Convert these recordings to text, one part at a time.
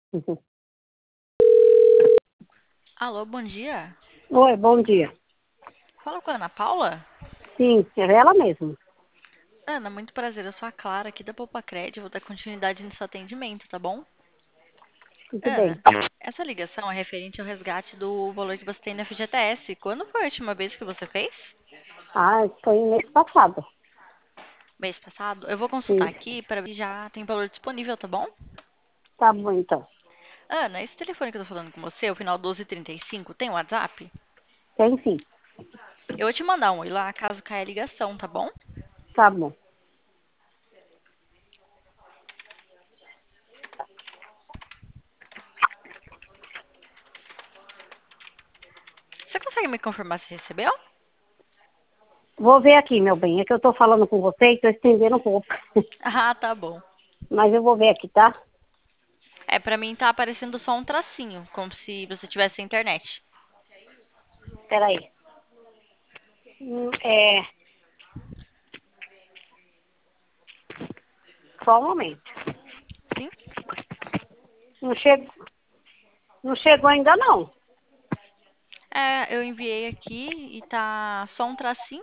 Uhum. Alô, bom dia. Oi, bom dia. Fala com a Ana Paula? Sim, é ela mesmo. Ana, muito prazer. Eu sou a Clara aqui da Poupa-Cred. Vou dar continuidade nesse atendimento, tá bom? Tudo bem. Ana, essa ligação é referente ao resgate do valor que você tem no FGTS. Quando foi a última vez que você fez? Ah, foi mês passado. Mês passado? Eu vou consultar Sim, aqui para ver se já tem valor disponível, tá bom? tá bom então. Ana, esse telefone que eu tô falando com você, o final 1235, tem WhatsApp? Tem sim, Eu vou te mandar um oi lá caso caia a ligação, tá bom? tá bom. Você consegue me confirmar se recebeu? Vou ver aqui, meu bem. É que eu tô falando com você e tô estendendo um pouco. Ah, tá bom. Mas eu vou ver aqui, tá? É, pra mim tá aparecendo só um tracinho, como se você tivesse internet. Peraí. É, só um momento. Sim? Não chegou, não chegou ainda não. É, eu enviei aqui e tá só um tracinho.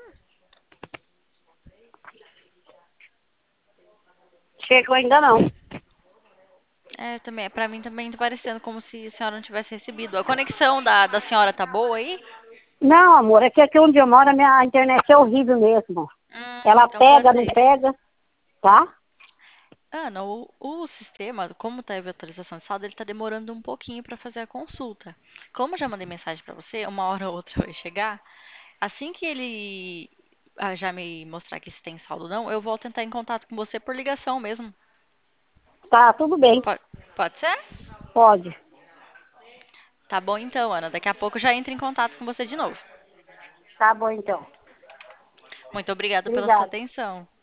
Chegou ainda não. É, também, pra mim também tá parecendo como se a senhora não tivesse recebido. A conexão da senhora tá boa aí? Não, amor, é que aqui onde eu moro a minha internet é horrível mesmo. Ela Então pode pega, ser não isso. pega, tá? Ana, o sistema, como teve atualização de saldo, ele tá demorando um pouquinho para fazer a consulta. Como eu já mandei mensagem para você, uma hora ou outra vai chegar. Assim que ele já me mostrar que se tem saldo ou não, eu vou tentar em contato com você por ligação mesmo. Tá, tudo bem. Pode, pode ser? Pode. Tá bom então, Ana. Daqui a pouco eu já entro em contato com você de novo. Tá bom então. Muito obrigada pela sua Obrigada. atenção.